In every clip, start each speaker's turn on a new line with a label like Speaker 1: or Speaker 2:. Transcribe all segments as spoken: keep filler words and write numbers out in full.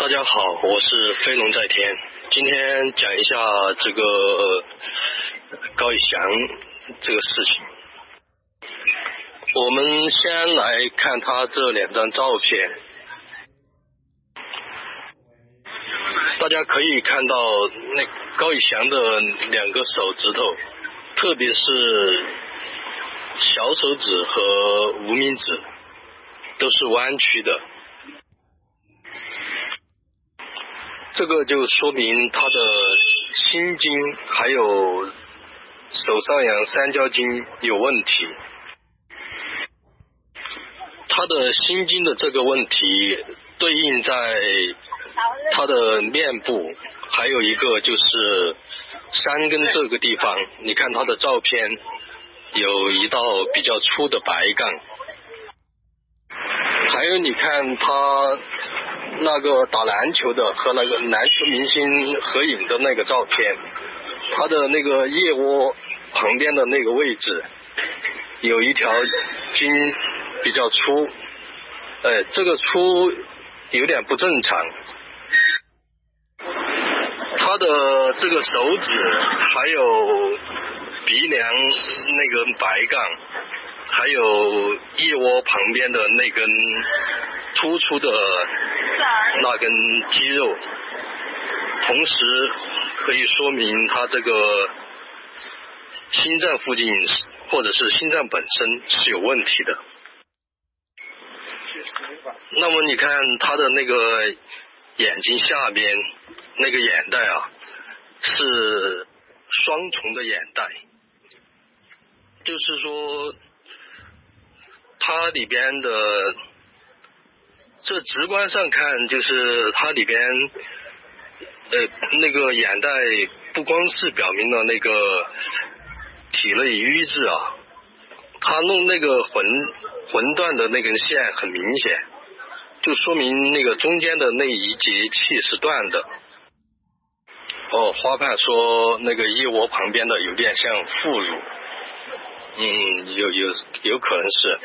Speaker 1: 大家好，我是飞龙在天。今天讲一下这个、呃、高以翔这个事情。我们先来看他这两张照片，大家可以看到那高以翔的两个手指头，特别是小手指和无名指都是弯曲的。这个就说明他的心经还有手上阳三焦经有问题。他的心经的这个问题对应在他的面部，还有一个就是山根这个地方，你看他的照片有一道比较粗的白杠，还有你看他那个打篮球的和那个篮球明星合影的那个照片，他的那个腋窝旁边的那个位置有一条筋比较粗，呃，这个粗有点不正常。他的这个手指还有鼻梁那根白杠，还有腋窝旁边的那根突出的那根肌肉，同时可以说明他这个心脏附近或者是心脏本身是有问题的。那么你看他的那个眼睛下边那个眼袋啊，是双重的眼袋，就是说它里边的这直观上看，就是它里边呃那个眼袋不光是表明了那个体内瘀滞啊，它弄那个魂魂断的那根线很明显，就说明那个中间的那一节气是断的。哦，花瓣说那个腋窝旁边的有点像副乳，嗯，有有有可能是。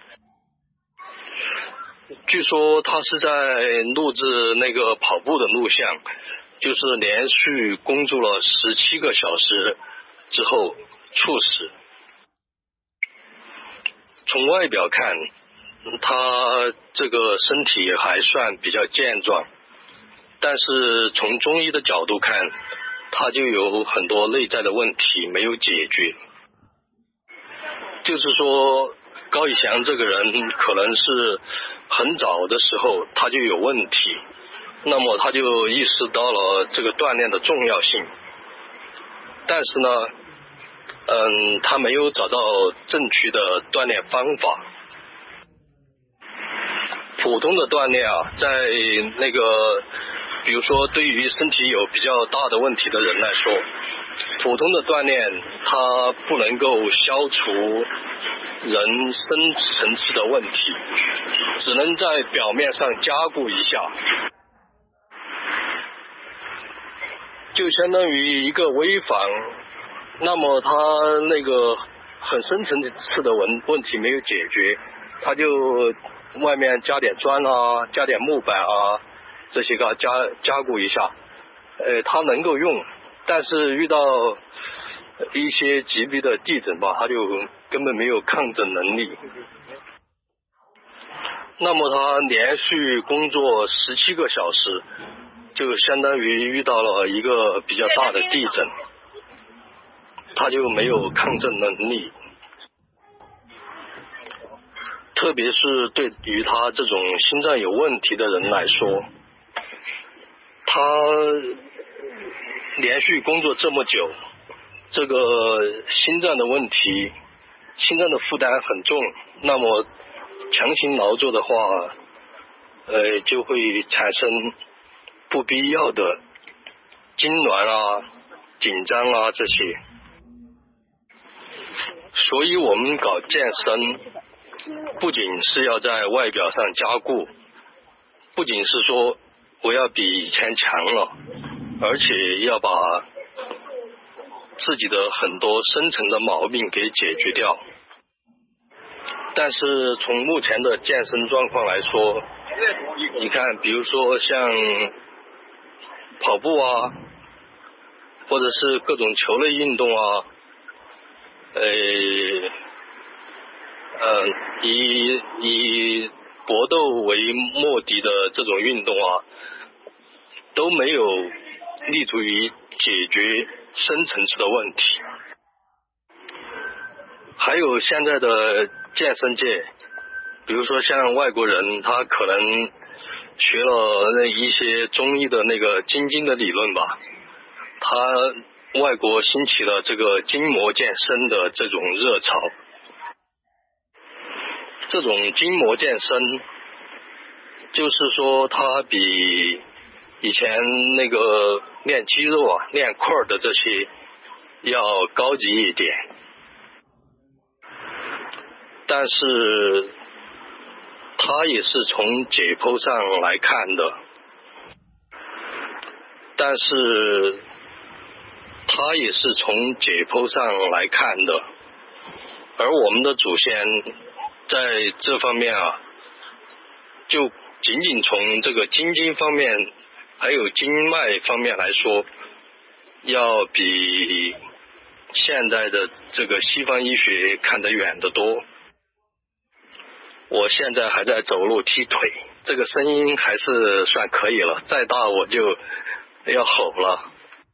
Speaker 1: 据说他是在录制那个跑步的录像，就是连续工作了十七个小时之后猝死。从外表看，他这个身体还算比较健壮，但是从中医的角度看，他就有很多内在的问题没有解决。就是说高以翔这个人可能是很早的时候他就有问题，那么他就意识到了这个锻炼的重要性，但是呢嗯，他没有找到正确的锻炼方法。普通的锻炼啊，在那个比如说对于身体有比较大的问题的人来说，普通的锻炼它不能够消除人深层次的问题，只能在表面上加固一下，就相当于一个危房，那么他那个很深层次的问问题没有解决，他就外面加点砖啊，加点木板啊，这些个加加固一下，呃，它能够用，但是遇到一些级别的地震吧，它就根本没有抗震能力。那么他连续工作十七个小时，就相当于遇到了一个比较大的地震，他就没有抗震能力。特别是对于他这种心脏有问题的人来说，他连续工作这么久，这个心脏的问题，心脏的负担很重，那么强行劳作的话，呃，就会产生不必要的痉挛啊、紧张啊这些。所以我们搞健身，不仅是要在外表上加固，不仅是说我要比以前强了，而且要把自己的很多深层的毛病给解决掉。 但是从目前的健身状况来说，你看比如说像跑步啊，或者是各种球类运动啊，呃呃以以搏斗为目的的这种运动啊，都没有立足于解决深层次的问题。还有现在的健身界，比如说像外国人，他可能学了那一些中医的那个筋经的理论吧，他外国兴起了这个筋膜健身的这种热潮。这种筋膜健身就是说它比以前那个练肌肉啊练块的这些要高级一点，但是它也是从解剖上来看的，但是它也是从解剖上来看的，而我们的祖先在这方面啊，就仅仅从这个筋经方面还有经脉方面来说，要比现代的这个西方医学看得远得多。我现在还在走路踢腿，这个声音还是算可以了，再大我就要吼了。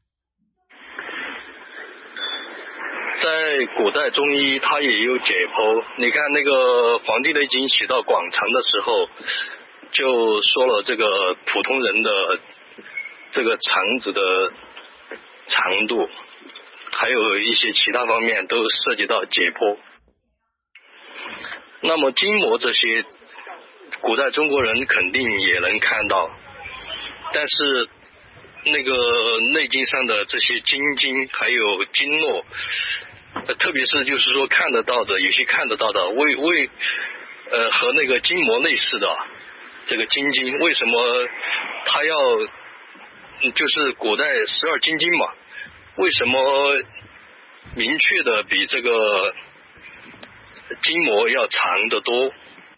Speaker 1: 在古代中医它也有解剖，你看那个《黄帝内经》写到广长的时候，就说了这个普通人的这个肠子的长度，还有一些其他方面都涉及到解剖。那么筋膜这些古代中国人肯定也能看到，但是那个内经上的这些经经还有经络，特别是就是说看得到的，有些看得到的为为呃和那个筋膜类似的这个经经，为什么它要就是古代十二经经嘛，为什么明确的比这个筋膜要长得多？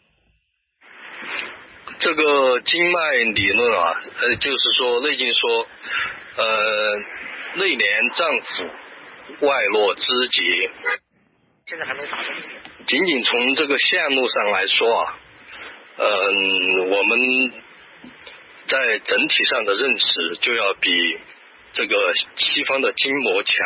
Speaker 1: 这个经脉理论啊，呃，就是说内经说，呃，内连脏腑，外络肢节。
Speaker 2: 现在还没打通。
Speaker 1: 仅仅从这个线路上来说啊，嗯、呃，我们在整体上的认识就要比这个西方的筋膜强。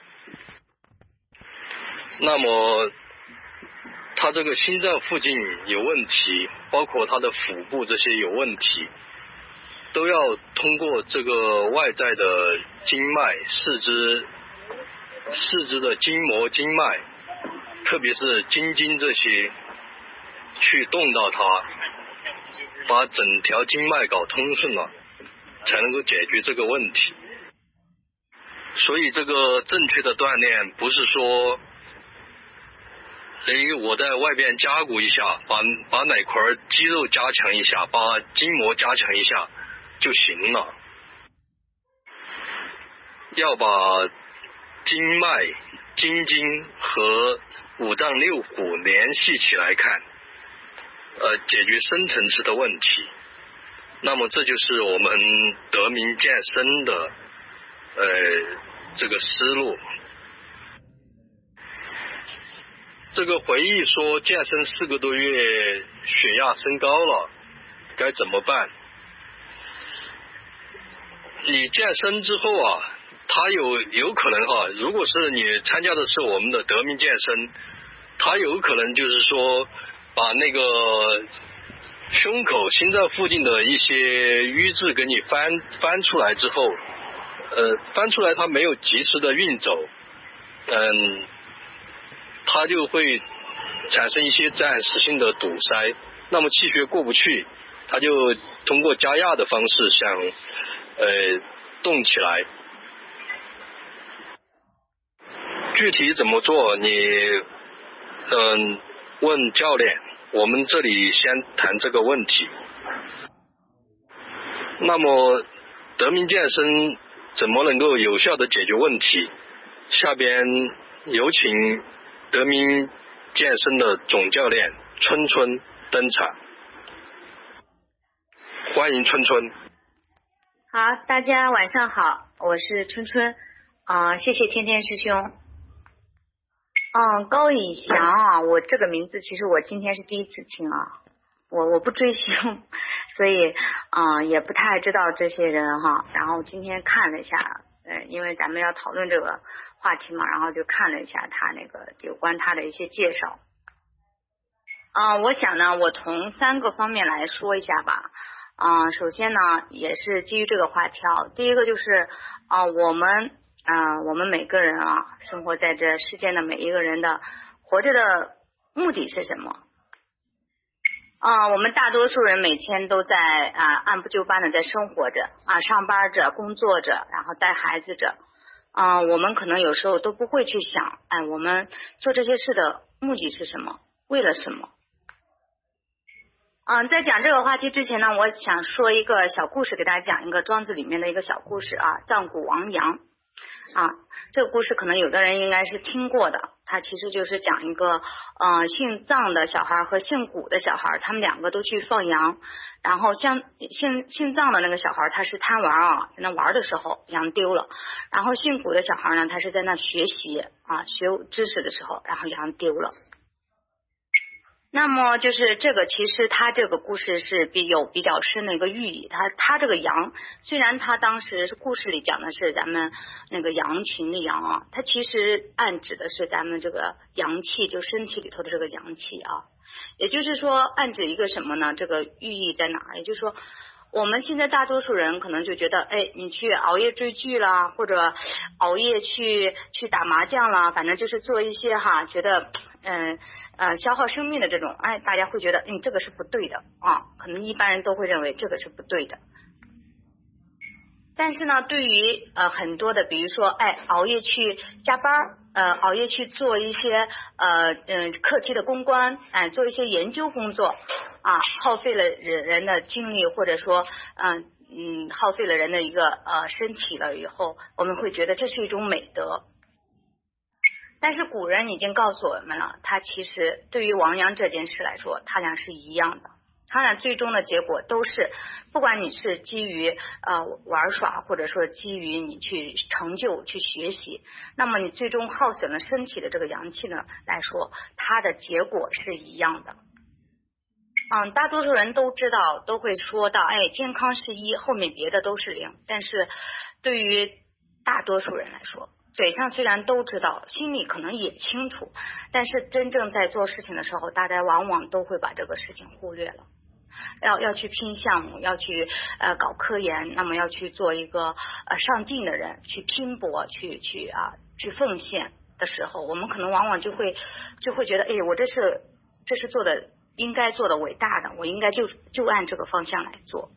Speaker 1: 那么他这个心脏附近有问题，包括他的腹部这些有问题，都要通过这个外在的经脉、四肢、四肢的筋膜、经脉，特别是筋经这些，去动到它，把整条经脉搞通顺了，才能够解决这个问题。所以这个正确的锻炼不是说哎，我在外边加固一下，把把哪块肌肉加强一下，把筋膜加强一下就行了。要把经脉、筋经和五脏六腑联系起来看，呃，解决深层次的问题。那么这就是我们德明健身的呃这个思路。这个回忆说健身四个多月血压升高了，该怎么办？你健身之后啊，它有有可能啊，如果是你参加的是我们的德明健身，它有可能就是说把那个胸口心脏附近的一些瘀滞给你翻翻出来之后，呃，翻出来它没有及时的运走，嗯。它就会产生一些暂时性的堵塞，那么气血过不去，它就通过加压的方式想呃动起来。具体怎么做你嗯问教练，我们这里先谈这个问题。那么德明健身怎么能够有效的解决问题？下边有请德明健身的总教练春春登场。欢迎春春。
Speaker 3: 好，大家晚上好，我是春春啊、呃，谢谢天天师兄。嗯，高以翔啊，我这个名字其实我今天是第一次听啊，我我不追星，所以啊、呃、也不太知道这些人哈。然后今天看了一下，呃，因为咱们要讨论这个话题嘛，然后就看了一下他那个有关他的一些介绍。啊、呃，我想呢，我从三个方面来说一下吧。啊、呃，首先呢，也是基于这个话题啊，第一个就是啊、呃，我们。啊、呃，我们每个人啊，生活在这世间的每一个人的活着的目的是什么？啊、呃，我们大多数人每天都在啊、呃、按部就班的在生活着啊、呃，上班着，工作着，然后带孩子着。啊、呃，我们可能有时候都不会去想，哎，我们做这些事的目的是什么？为了什么？嗯、呃，在讲这个话题之前呢，我想说一个小故事，给大家讲一个庄子里面的一个小故事啊，藏古王阳。啊，这个故事可能有的人应该是听过的，它其实就是讲一个呃姓藏的小孩和姓古的小孩，他们两个都去放羊，然后像姓姓藏的那个小孩他是贪玩啊，在那玩的时候羊丢了，然后姓古的小孩呢，他是在那学习啊学知识的时候，然后羊丢了。那么就是这个，其实他这个故事是比有比较深的一个寓意。他他这个羊，虽然他当时是故事里讲的是咱们那个羊群的羊啊，它其实暗指的是咱们这个阳气，就身体里头的这个阳气啊。也就是说，暗指一个什么呢？这个寓意在哪？也就是说，我们现在大多数人可能就觉得，哎，你去熬夜追剧啦，或者熬夜去去打麻将啦，反正就是做一些哈，觉得嗯呃消耗生命的这种，哎，大家会觉得，嗯，这个是不对的啊，可能一般人都会认为这个是不对的。但是呢，对于呃很多的，比如说，哎，熬夜去加班，呃，熬夜去做一些呃嗯课题的攻关，哎，做一些研究工作啊，耗费了人人的精力，或者说嗯嗯耗费了人的一个呃身体了以后，我们会觉得这是一种美德。但是古人已经告诉我们了，他其实对于亡羊这件事来说，他俩是一样的。他俩最终的结果都是，不管你是基于呃玩耍，或者说基于你去成就去学习，那么你最终耗损了身体的这个阳气呢来说，它的结果是一样的。嗯，大多数人都知道，都会说到，哎，健康是一，后面别的都是零。但是对于大多数人来说，嘴上虽然都知道，心里可能也清楚，但是真正在做事情的时候，大家往往都会把这个事情忽略了。要要去拼项目，要去呃搞科研，那么要去做一个呃上进的人，去拼搏，去去啊去奉献的时候，我们可能往往就会就会觉得，哎，我这是这是做的应该做的伟大的，我应该就就按这个方向来做。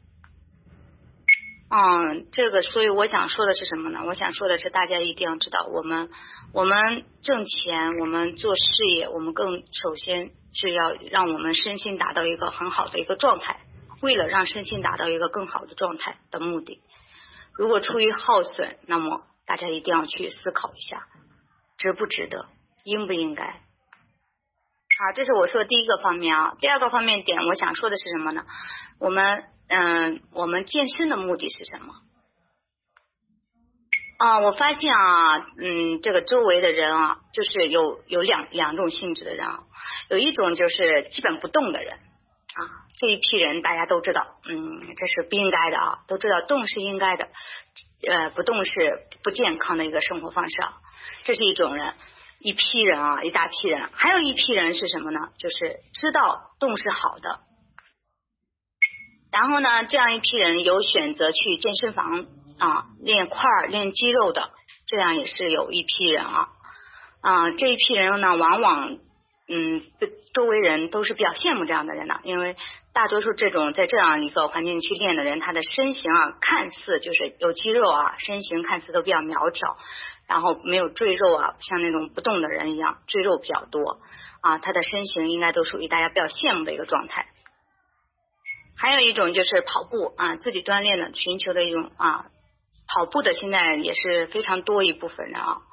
Speaker 3: 嗯，这个，所以我想说的是什么呢？我想说的是，大家一定要知道，我们我们挣钱，我们做事业，我们更首先是要让我们身心达到一个很好的一个状态。为了让身心达到一个更好的状态的目的，如果出于耗损，那么大家一定要去思考一下，值不值得，应不应该。好，这是我说的第一个方面啊。第二个方面点，我想说的是什么呢？我们嗯，我们健身的目的是什么？啊，我发现啊，嗯，这个周围的人啊，就是有有两两种性质的人啊，有一种就是基本不动的人啊，这一批人大家都知道，嗯，这是不应该的啊，都知道动是应该的，呃，不动是不健康的一个生活方式啊，这是一种人。一批人啊，一大批人，还有一批人是什么呢？就是知道动是好的，然后呢，这样一批人有选择去健身房啊练块儿、练肌肉的，这样也是有一批人啊啊这一批人呢，往往嗯周围人都是比较羡慕这样的人的，因为大多数这种在这样一个环境去练的人，他的身形啊看似就是有肌肉啊，身形看似都比较苗条。然后没有赘肉啊，像那种不动的人一样，赘肉比较多啊，他的身形应该都属于大家比较羡慕的一个状态。还有一种就是跑步啊，自己锻炼的，寻求的一种啊，跑步的现在也是非常多一部分人啊。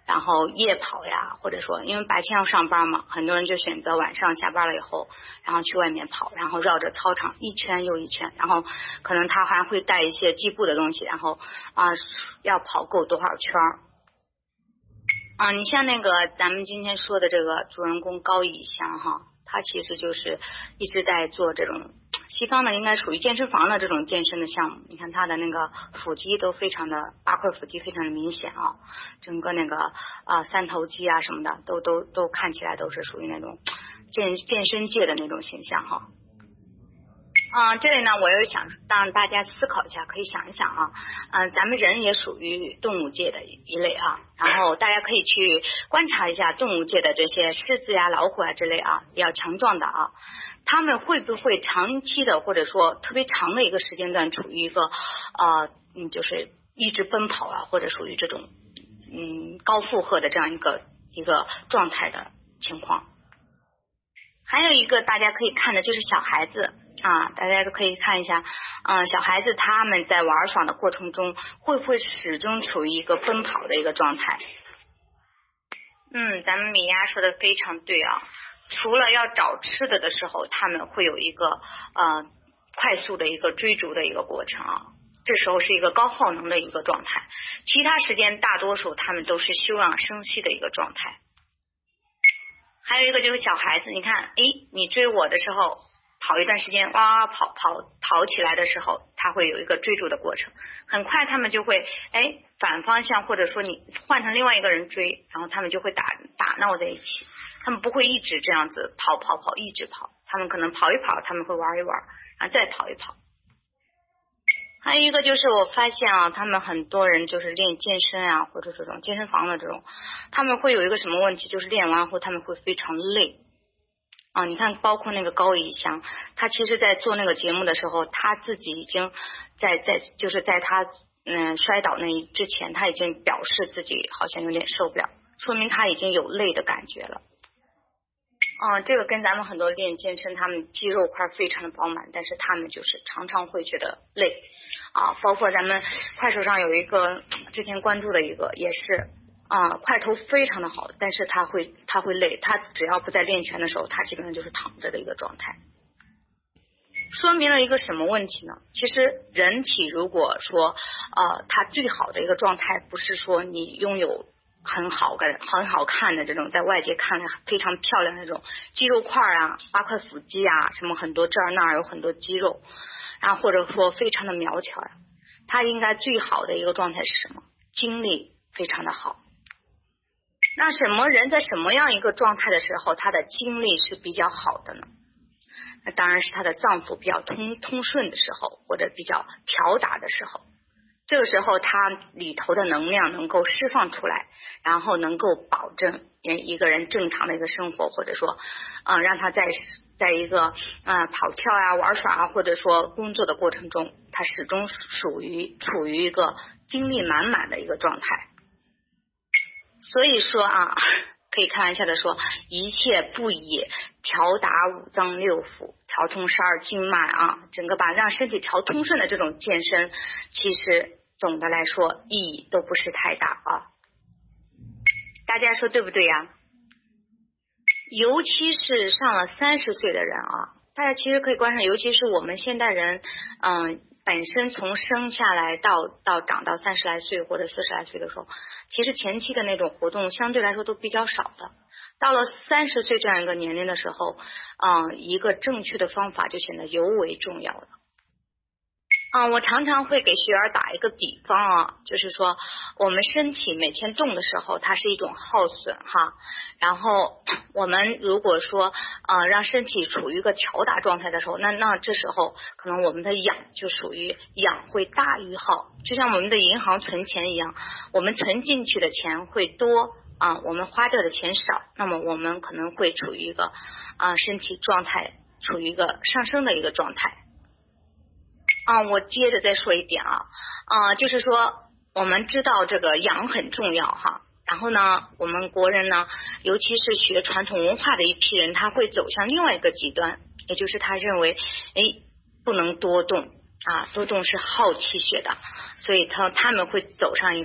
Speaker 3: 然后夜跑呀，或者说因为白天要上班嘛，很多人就选择晚上下班了以后，然后去外面跑，然后绕着操场一圈又一圈，然后可能他还会带一些计步的东西，然后啊、呃、要跑够多少圈啊？你像那个咱们今天说的这个主人公高以翔哈，他其实就是一直在做这种西方的应该属于健身房的这种健身的项目，你看他的那个腹肌都非常的八块腹肌非常的明显啊，整个那个啊、呃、三头肌啊什么的都都都看起来都是属于那种健健身界的那种形象哈。啊、呃，这里呢，我又想让大家思考一下，可以想一想啊，嗯、呃，咱们人也属于动物界的一类啊，然后大家可以去观察一下动物界的这些狮子呀、老虎啊之类啊，比较强壮的啊，他们会不会长期的或者说特别长的一个时间段处于一个呃嗯就是一直奔跑啊，或者属于这种嗯高负荷的这样一个一个状态的情况。还有一个大家可以看的就是小孩子啊，大家都可以看一下，嗯，小孩子他们在玩耍的过程中会不会始终处于一个奔跑的一个状态？嗯，咱们米娅说的非常对啊，除了要找吃的的时候，他们会有一个呃快速的一个追逐的一个过程啊，这时候是一个高耗能的一个状态，其他时间大多数他们都是休养生息的一个状态。还有一个就是小孩子，你看，诶，你追我的时候，跑一段时间，哇，跑跑跑起来的时候，他会有一个追逐的过程，很快他们就会，诶，反方向或者说你换成另外一个人追，然后他们就会打打闹在一起，他们不会一直这样子跑跑跑一直跑，他们可能跑一跑，他们会玩一玩，然后再跑一跑。还有一个就是我发现啊，他们很多人就是练健身啊，或者这种健身房的这种，他们会有一个什么问题，就是练完后他们会非常累啊。你看包括那个高以翔，他其实在做那个节目的时候，他自己已经在在就是在他嗯摔倒那一之前，他已经表示自己好像有点受不了，说明他已经有累的感觉了。嗯，这个跟咱们很多练健身，他们肌肉块非常的饱满，但是他们就是常常会觉得累啊。包括咱们快手上有一个之前关注的一个也是啊，块头非常的好，但是他会他会累，他只要不在练拳的时候，他基本上就是躺着的一个状态。说明了一个什么问题呢？其实人体如果说呃，它最好的一个状态，不是说你拥有很好的很好看的这种在外界看来非常漂亮的那种肌肉块啊，八块腹肌啊，什么很多这儿那儿有很多肌肉，然后或者说非常的苗条呀、啊，它应该最好的一个状态是什么？精力非常的好。那什么人在什么样一个状态的时候，他的精力是比较好的呢？那当然是他的脏腑比较通通顺的时候，或者比较调达的时候。这个时候他里头的能量能够释放出来，然后能够保证一个人正常的一个生活，或者说嗯、呃，让他在在一个呃跑跳啊玩耍啊，或者说工作的过程中，他始终属于处于一个精力满满的一个状态。所以说啊，可以开玩笑的说，一切不以调达五脏六腑，调通十二经脉啊，整个把让身体调通顺的这种健身，其实总的来说意义都不是太大啊。大家说对不对呀？尤其是上了三十岁的人啊，大家其实可以观察，尤其是我们现代人，嗯。本身从生下来到到长到三十来岁或者四十来岁的时候，其实前期的那种活动相对来说都比较少的。到了三十岁这样一个年龄的时候，嗯，一个正确的方法就显得尤为重要了。嗯，我常常会给学员打一个比方啊，就是说我们身体每天动的时候，它是一种耗损哈。然后我们如果说呃让身体处于一个调达状态的时候，那那这时候可能我们的养就属于养会大于耗，就像我们的银行存钱一样，我们存进去的钱会多啊、呃，我们花掉的钱少，那么我们可能会处于一个啊、呃、身体状态处于一个上升的一个状态。啊，我接着再说一点啊，啊，就是说我们知道这个养很重要哈，然后呢，我们国人呢，尤其是学传统文化的一批人，他会走向另外一个极端，也就是他认为，哎，不能多动啊，多动是耗气血的，所以他他们会走上一个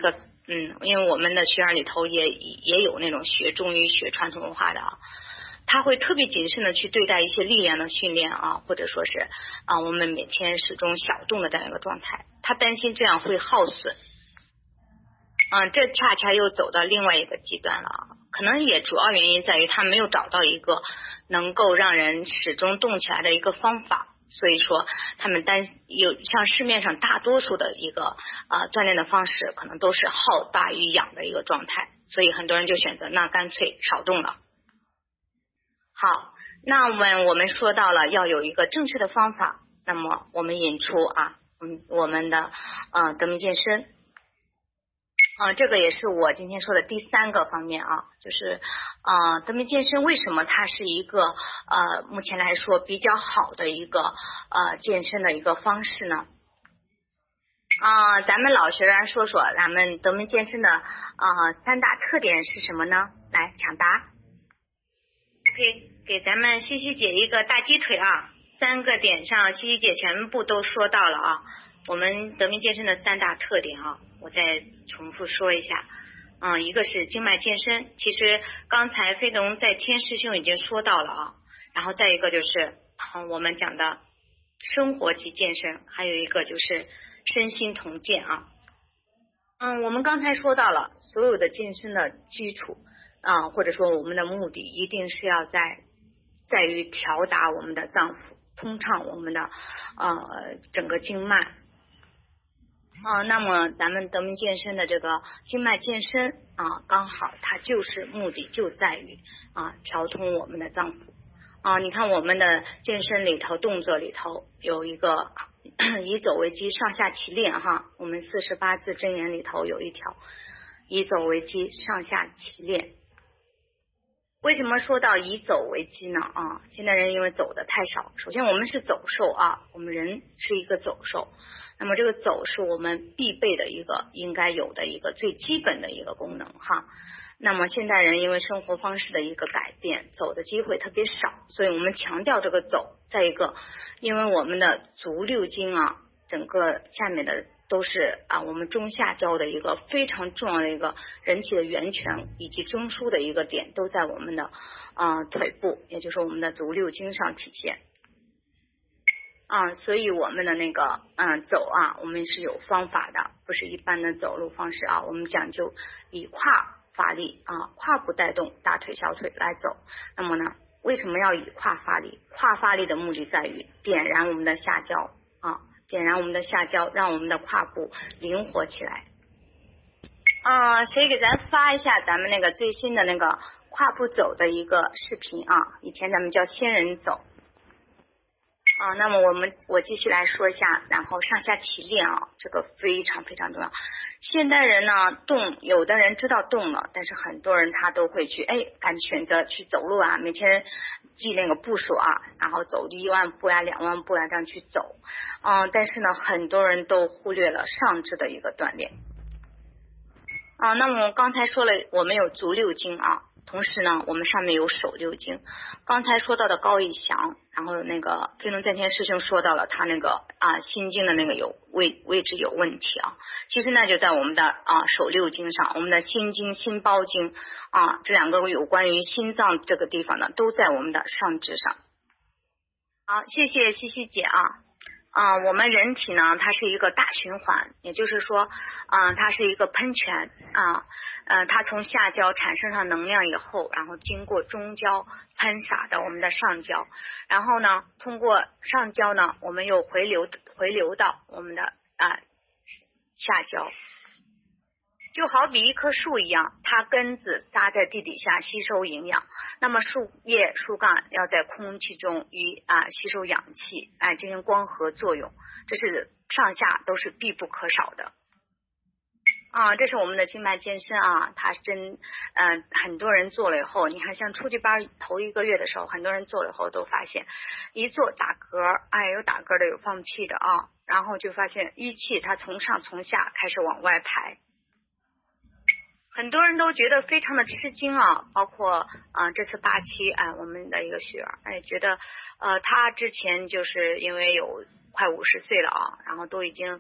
Speaker 3: 嗯，因为我们的学员里头也也有那种学中医学传统文化的啊，他会特别谨慎的去对待一些力量的训练啊，或者说是啊我们每天始终小动的这样一个状态，他担心这样会耗损。嗯，这恰恰又走到另外一个极端了啊，可能也主要原因在于他没有找到一个能够让人始终动起来的一个方法，所以说他们担有像市面上大多数的一个啊、呃、锻炼的方式，可能都是耗大于养的一个状态，所以很多人就选择那干脆少动了。好，那我们我们说到了要有一个正确的方法，那么我们引出啊，嗯，我们的呃德明健身。啊、呃，这个也是我今天说的第三个方面啊，就是啊，德明健身为什么它是一个呃目前来说比较好的一个呃健身的一个方式呢？啊、呃，咱们老学员说说咱们德明健身的啊、呃、三大特点是什么呢？来抢答。OK， 给咱们西西姐一个大鸡腿啊，三个点上西西姐全部都说到了啊。我们德明健身的三大特点啊，我再重复说一下。嗯，一个是经脉健身，其实刚才飞龙在天师兄已经说到了啊。然后再一个就是嗯我们讲的生活级健身，还有一个就是身心同健啊。嗯，我们刚才说到了所有的健身的基础啊，或者说我们的目的一定是要在在于调达我们的脏腑，通畅我们的呃整个经脉。啊、呃，那么咱们德明健身的这个经脉健身啊，刚好它就是目的就在于啊调通我们的脏腑啊。你看我们的健身里头动作里头有一个以走为基，上下齐练哈。我们四十八字真言里头有一条以走为基，上下齐练。为什么说到以走为基呢？啊，现代人因为走的太少，首先我们是走兽啊，我们人是一个走兽。那么这个走是我们必备的一个应该有的一个最基本的一个功能哈。那么现代人因为生活方式的一个改变，走的机会特别少，所以我们强调这个走。再一个，因为我们的足六经啊，整个下面的都是啊我们中下焦的一个非常重要的一个人体的源泉以及中枢的一个点，都在我们的呃腿部，也就是我们的足六经上体现。啊，所以我们的那个嗯走啊，我们是有方法的，不是一般的走路方式啊，我们讲究以胯发力啊，胯部带动大腿小腿来走。那么呢，为什么要以胯发力？胯发力的目的在于点燃我们的下焦啊，点燃我们的下焦，让我们的胯部灵活起来。啊，谁给咱发一下咱们那个最新的那个胯部走的一个视频啊？以前咱们叫仙人走。啊，那么我们我继续来说一下，然后上下齐练啊，这个非常非常重要。现代人呢动，有的人知道动了，但是很多人他都会去哎，敢选择去走路啊，每天记那个步数啊，然后走一万步呀、两万步呀这样去走。嗯，但是呢，很多人都忽略了上肢的一个锻炼。啊，那么我刚才说了，我们有足六经啊。同时呢，我们上面有手六经。刚才说到的高以翔，然后那个飞龙在天师兄说到了他那个啊心经的那个有位位置有问题啊。其实呢就在我们的啊手六经上，我们的心经、心包经啊这两个有关于心脏这个地方呢，都在我们的上肢上。好，谢谢西西姐啊。啊、呃，我们人体呢，它是一个大循环，也就是说，啊、呃，它是一个喷泉啊，呃，它从下焦产生上能量以后，然后经过中焦喷洒到我们的上焦，然后呢，通过上焦呢，我们又回流回流到我们的啊、呃、下焦。就好比一棵树一样，它根子扎在地底下吸收营养，那么树叶树干要在空气中与啊吸收氧气，哎进行光合作用，这是上下都是必不可少的。啊，这是我们的经脉健身啊，它真嗯、呃、很多人做了以后，你看像初级班头一个月的时候，很多人做了以后都发现一做打嗝，哎有打嗝的有放屁的啊，然后就发现淤气它从上从下开始往外排。很多人都觉得非常的吃惊啊，包括啊、呃、这次八期哎我们的一个学员哎觉得呃他之前就是因为有快五十岁了啊，然后都已经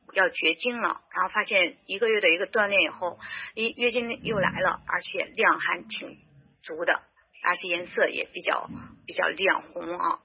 Speaker 3: 要绝经了，然后发现一个月的一个锻炼以后，一月经又来了，而且量还挺足的，而且颜色也比较比较亮红啊。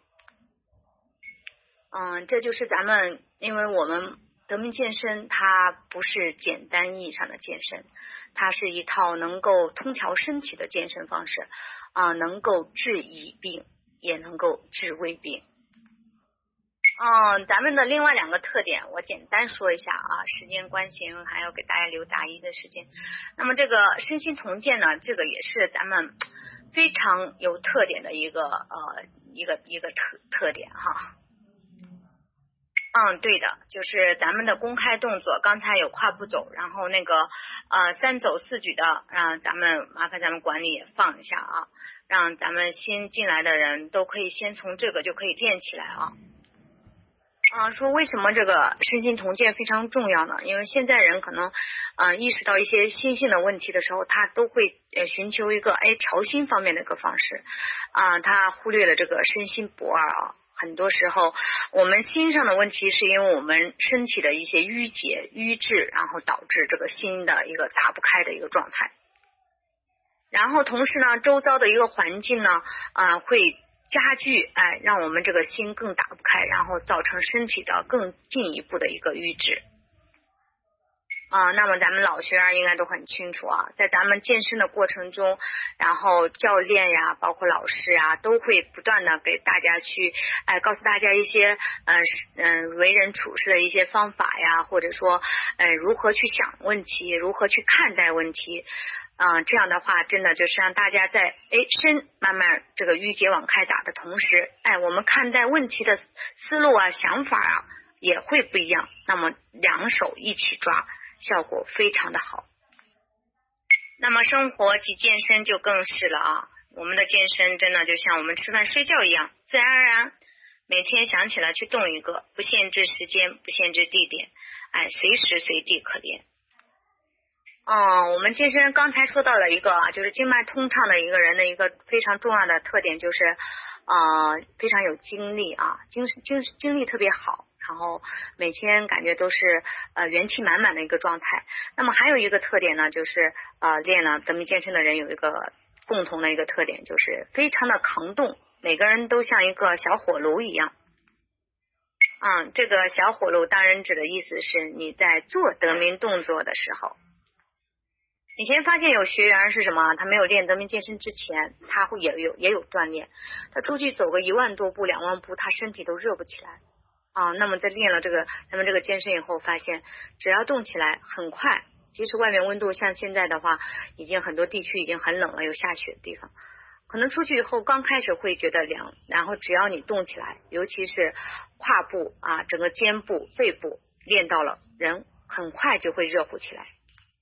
Speaker 3: 嗯，这就是咱们，因为我们德明健身它不是简单意义上的健身，它是一套能够通调身体的健身方式啊、呃，能够治已病，也能够治未病。嗯，咱们的另外两个特点我简单说一下啊，时间关系还要给大家留答疑的时间。那么这个身心同健呢，这个也是咱们非常有特点的一个呃一个一个特特点哈。嗯，对的，就是咱们的公开动作，刚才有跨步走，然后那个呃三走四举的，让咱们麻烦咱们管理也放一下啊，让咱们新进来的人都可以先从这个就可以练起来啊。啊，说为什么这个身心同健非常重要呢？因为现在人可能呃意识到一些心性的问题的时候，他都会呃寻求一个哎调心方面的一个方式啊，他忽略了这个身心不二啊。很多时候我们心上的问题是因为我们身体的一些淤结淤滞，然后导致这个心的一个打不开的一个状态。然后同时呢，周遭的一个环境呢啊、呃、会加剧哎让我们这个心更打不开，然后造成身体的更进一步的一个淤滞。啊，那么咱们老学员应该都很清楚啊，在咱们健身的过程中，然后教练呀，包括老师啊，都会不断的给大家去，哎，告诉大家一些，嗯、呃、嗯、呃，为人处事的一些方法呀，或者说，呃，如何去想问题，如何去看待问题，嗯、呃，这样的话，真的就是让大家在，哎，身慢慢这个淤结往开打的同时，哎，我们看待问题的思路啊、想法啊，也会不一样。那么两手一起抓，效果非常的好。那么生活及健身就更是了啊，我们的健身真的就像我们吃饭睡觉一样，自然而然每天想起来去动一个，不限制时间，不限制地点，哎，随时随地可练。嗯，我们健身刚才说到了一个啊，就是经脉通畅的一个人的一个非常重要的特点，就是呃非常有精力啊，精精精力特别好，然后每天感觉都是呃元气满满的一个状态。那么还有一个特点呢，就是呃练了德明健身的人有一个共同的一个特点，就是非常的抗冻，每个人都像一个小火炉一样。嗯，这个小火炉当然指的意思是你在做德明动作的时候。以前发现有学员是什么，他没有练德明健身之前，他会也有也有锻炼，他出去走个一万多步两万步，他身体都热不起来啊。那么在练了这个咱们这个健身以后，发现只要动起来很快，即使外面温度像现在的话，已经很多地区已经很冷了，有下雪的地方，可能出去以后刚开始会觉得凉，然后只要你动起来，尤其是胯部啊，整个肩部背部练到了，人很快就会热乎起来。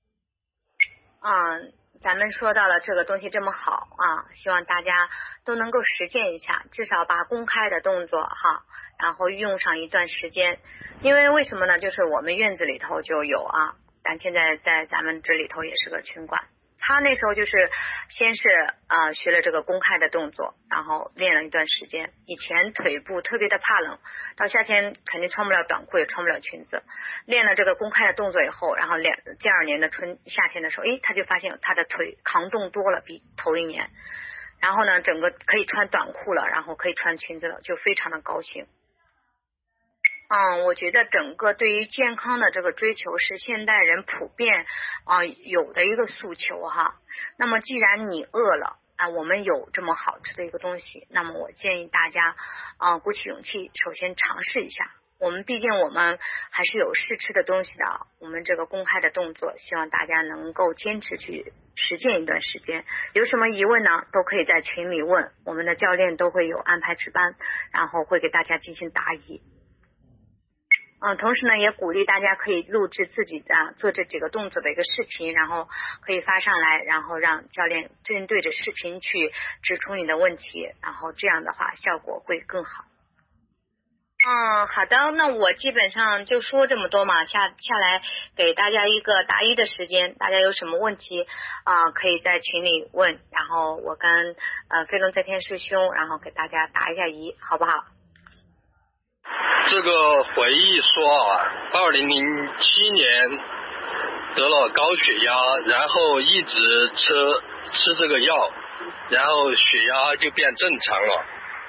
Speaker 3: 嗯，咱们说到了这个东西这么好啊，希望大家都能够实践一下，至少把公开的动作哈，然后用上一段时间。因为为什么呢？就是我们院子里头就有啊，但现在在咱们这里头也是个群馆。他那时候就是先是啊、呃、学了这个公开的动作，然后练了一段时间。以前腿部特别的怕冷，到夏天肯定穿不了短裤，也穿不了裙子。练了这个公开的动作以后，然后练第二年的春夏天的时候，诶，他就发现他的腿抗冻多了，比头一年。然后呢，整个可以穿短裤了，然后可以穿裙子了，就非常的高兴。嗯，我觉得整个对于健康的这个追求是现代人普遍啊、呃、有的一个诉求哈。那么既然你饿了啊、呃，我们有这么好吃的一个东西，那么我建议大家啊、呃、鼓起勇气，首先尝试一下。我们毕竟我们还是有试吃的东西的，我们这个公开的动作，希望大家能够坚持去实践一段时间。有什么疑问呢，都可以在群里问，我们的教练都会有安排值班，然后会给大家进行答疑。嗯，同时呢，也鼓励大家可以录制自己的做这几个动作的一个视频，然后可以发上来，然后让教练针对着视频去指出你的问题，然后这样的话效果会更好。嗯，好的，那我基本上就说这么多嘛，下下来给大家一个答疑的时间，大家有什么问题啊、呃，可以在群里问，然后我跟呃飞龙在天师兄，然后给大家答一下疑，好不好？
Speaker 1: 这个回忆说啊，二零零七年得了高血压，然后一直吃吃这个药，然后血压就变正常了。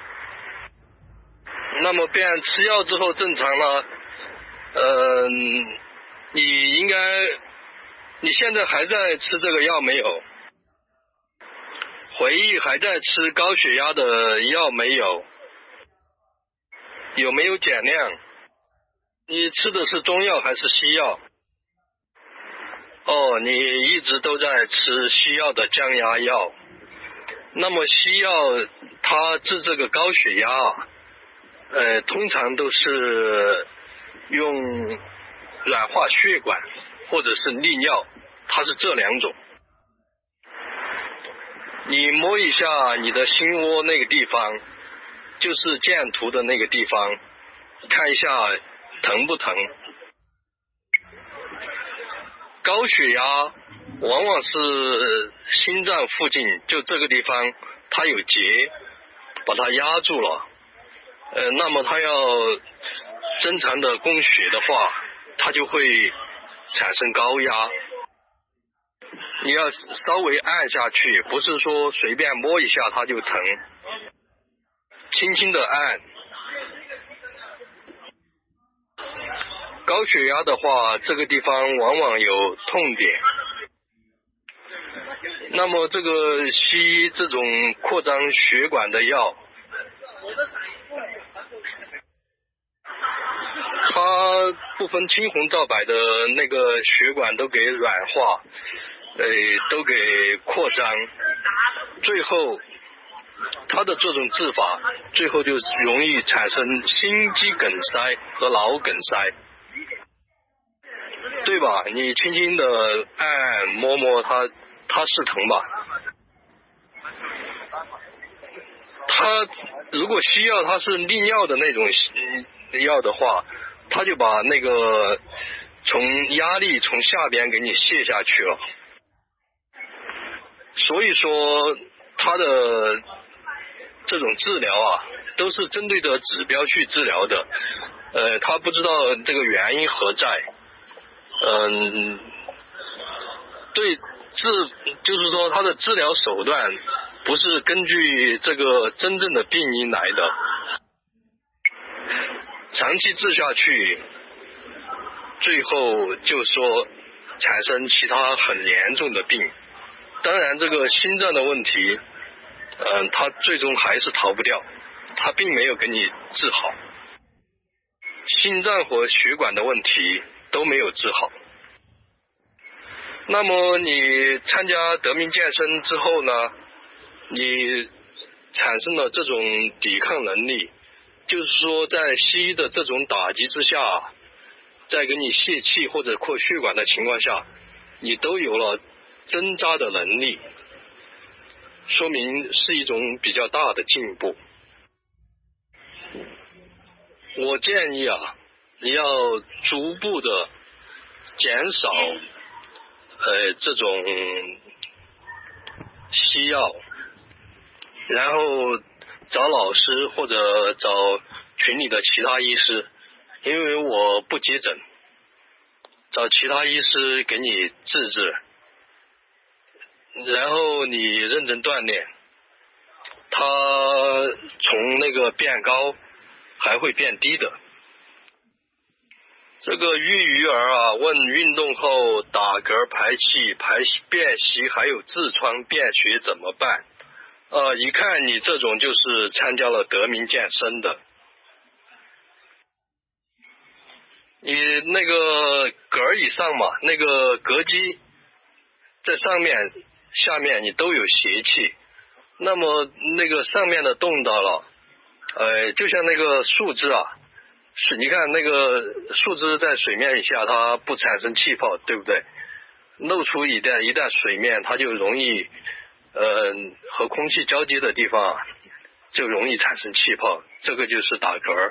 Speaker 1: 那么变吃药之后正常了，嗯，你应该你现在还在吃这个药没有？回忆还在吃高血压的药没有？有没有减量？你吃的是中药还是西药？哦，你一直都在吃西药的降压药。那么西药它治这个高血压，呃，通常都是用软化血管或者是利尿，它是这两种。你摸一下你的心窝那个地方，就是箭图的那个地方，看一下疼不疼。高血压往往是心脏附近，就这个地方它有结把它压住了，呃，那么它要正常的供血的话，它就会产生高压。你要稍微按下去，不是说随便摸一下它就疼，轻轻的按。高血压的话，这个地方往往有痛点。那么这个西医这种扩张血管的药，它不分青红皂白的那个血管都给软化，呃，都给扩张，最后它的这种治法，最后就容易产生心肌梗塞和脑梗塞，对吧？你轻轻的按摸摸它，它是疼吧？它如果西药它是利尿的那种药的话，它就把那个从压力从下边给你卸下去了。所以说它的这种治疗啊，都是针对着指标去治疗的，呃，他不知道这个原因何在，嗯，对治就是说他的治疗手段不是根据这个真正的病因来的，长期治下去，最后就说产生其他很严重的病。当然这个心脏的问题，嗯，他最终还是逃不掉，他并没有给你治好，心脏和血管的问题都没有治好。那么你参加德明健身之后呢，你产生了这种抵抗能力，就是说在西医的这种打击之下，在给你泄气或者扩血管的情况下，你都有了挣扎的能力，说明是一种比较大的进步。我建议啊，你要逐步的减少呃这种西药，然后找老师或者找群里的其他医师，因为我不接诊，找其他医师给你治治，然后你认真锻炼，它从那个变高还会变低的。这个育鱼儿啊，问运动后打嗝排气排便稀还有痔疮便血怎么办？呃，一看你这种就是参加了德明健身的，你那个嗝以上嘛，那个膈肌在上面下面你都有邪气，那么那个上面的动到了，呃，就像那个树枝啊，是你看那个树枝在水面下它不产生气泡，对不对？露出一旦一旦水面，它就容易呃和空气交接的地方就容易产生气泡，这个就是打嗝。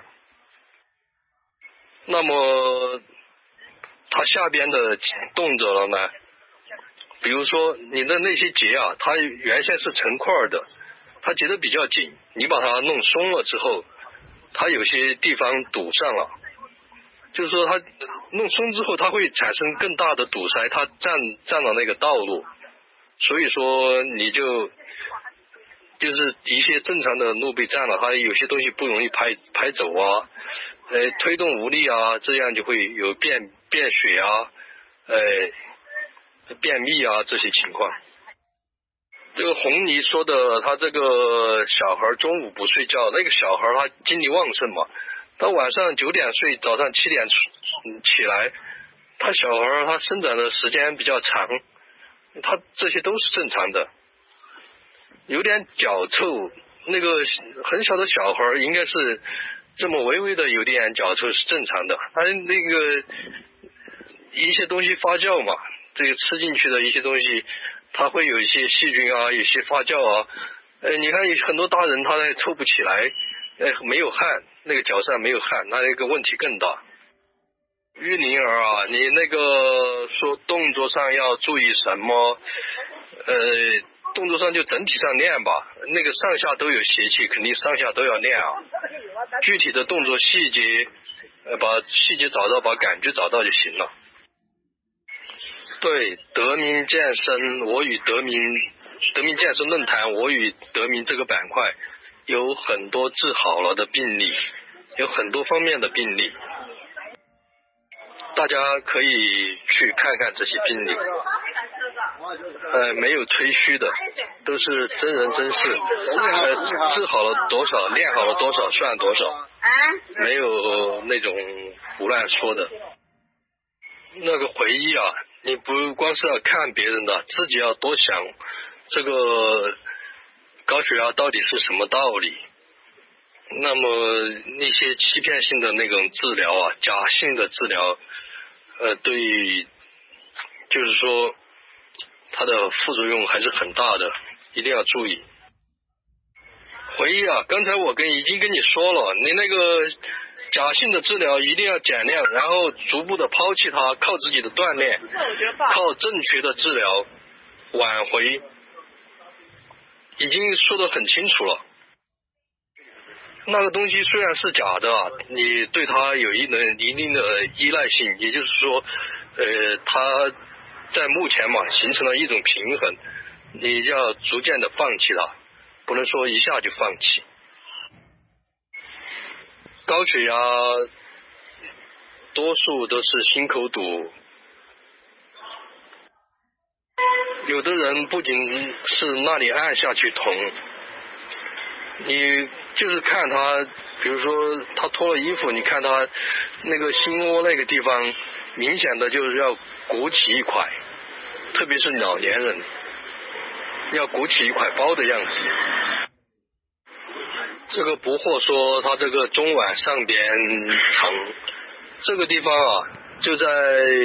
Speaker 1: 那么它下边的动着了呢，比如说你的那些结啊，它原先是成块的，它结得比较紧，你把它弄松了之后， 它有些地方堵上了，就是说它弄松之后，它会产生更大的堵塞，它占占了那个道路，所以说你就就是一些正常的路被占了，它有些东西不容易拍拍走啊，呃，推动无力啊，这样就会有便便血啊，呃，便秘啊这些情况。这个红泥说的，他这个小孩中午不睡觉，那个小孩他精力旺盛嘛，他晚上九点睡，早上七点起来，他小孩他生长的时间比较长，他这些都是正常的。有点脚臭，那个很小的小孩应该是这么微微的有点脚臭是正常的，他那个一些东西发酵嘛，这个吃进去的一些东西它会有一些细菌啊，有些发酵啊，呃，你看有很多大人他那抽不起来，呃，没有汗，那个脚上没有汗，那那个问题更大。玉灵儿啊，你那个说动作上要注意什么？呃，动作上就整体上练吧，那个上下都有邪气，肯定上下都要练啊。具体的动作细节，呃，把细节找到，把感觉找到就行了。对，德明健身，我与德明德明健身论坛，我与德明这个板块有很多治好了的病例，有很多方面的病例，大家可以去看看这些病例。呃，没有吹嘘的，都是真人真事。呃，治好了多少，练好了多少算多少，没有那种胡乱说的。那个回忆啊，你不光是要看别人的，自己要多想这个高血压到底是什么道理。那么那些欺骗性的那种治疗啊，假性的治疗，呃，对，就是说它的副作用还是很大的，一定要注意。回忆啊，刚才我跟已经跟你说了，你那个假性的治疗一定要减量，然后逐步的抛弃它，靠自己的锻炼，靠正确的治疗挽回，已经说得很清楚了。那个东西虽然是假的，你对它有一定一定的依赖性，也就是说，呃，它在目前嘛形成了一种平衡，你要逐渐的放弃它，不能说一下就放弃。高血压多数都是心口堵，有的人不仅是那里按下去痛，你就是看他，比如说他脱了衣服，你看他那个心窝那个地方明显的就是要鼓起一块，特别是老年人要鼓起一块包的样子。这个不惑说他这个中脘上边疼，这个地方啊就在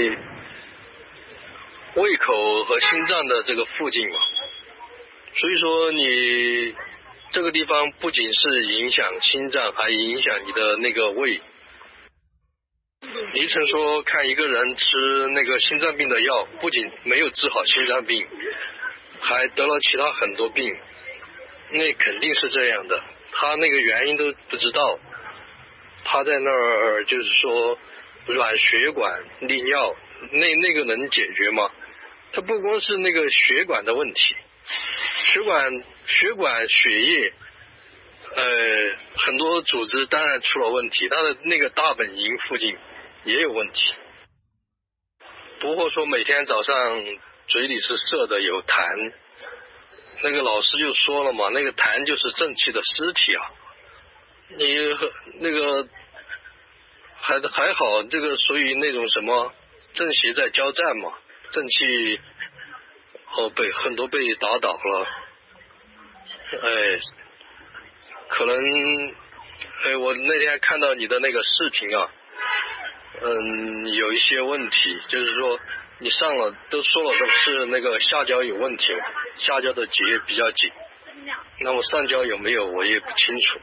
Speaker 1: 胃口和心脏的这个附近嘛，所以说你这个地方不仅是影响心脏，还影响你的那个胃。医生说看一个人吃那个心脏病的药，不仅没有治好心脏病，还得了其他很多病，那肯定是这样的，他那个原因都不知道，他在那儿就是说软血管利尿，那那个能解决吗？他不光是那个血管的问题，血管血管血液呃很多组织当然出了问题，他的那个大本营附近也有问题。不过说每天早上嘴里是涩的有痰，那个老师就说了嘛，那个痰就是正气的尸体啊，你那个还还好，这个属于那种什么正邪在交战嘛，正气哦被很多被打倒了，哎，可能哎我那天看到你的那个视频啊，嗯，有一些问题，就是说你上了都说了都是那个下焦有问题嘛，下焦的结比较紧，那么上焦有没有我也不清楚。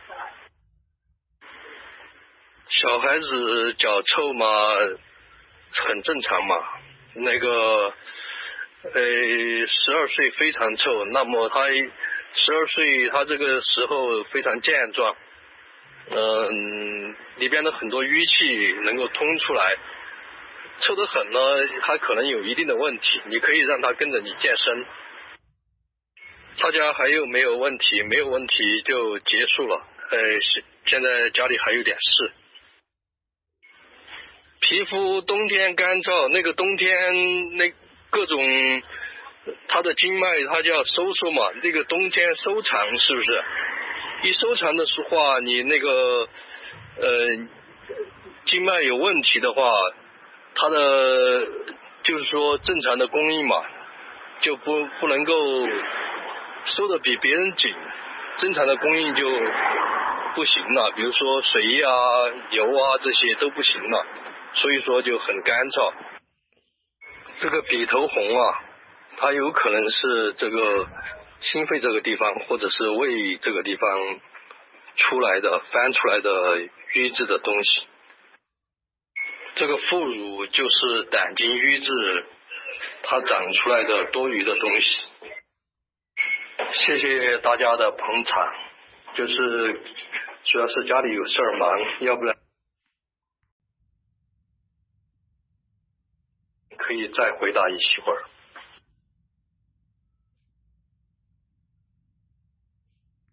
Speaker 1: 小孩子脚臭嘛很正常嘛，那个呃十二岁非常臭，那么他十二岁他这个时候非常健壮， 嗯、呃，里边的很多淤气能够通出来。臭得很呢，它可能有一定的问题，你可以让它跟着你健身。大家还有没有问题？没有问题就结束了。呃，现在家里还有点事。皮肤冬天干燥，那个冬天那各种它的经脉它就要收缩嘛，这个冬天收长是不是？一收长的话，你那个呃经脉有问题的话，它的就是说正常的供应嘛，就不不能够收的比别人紧，正常的供应就不行了，比如说水啊、油啊这些都不行了，所以说就很干燥。这个笔头红啊，它有可能是这个心肺这个地方或者是胃这个地方出来的翻出来的瘀滞的东西。这个副乳就是胆经瘀滞它长出来的多余的东西。谢谢大家的捧场，就是主要是家里有事儿忙，要不然可以再回答一会儿。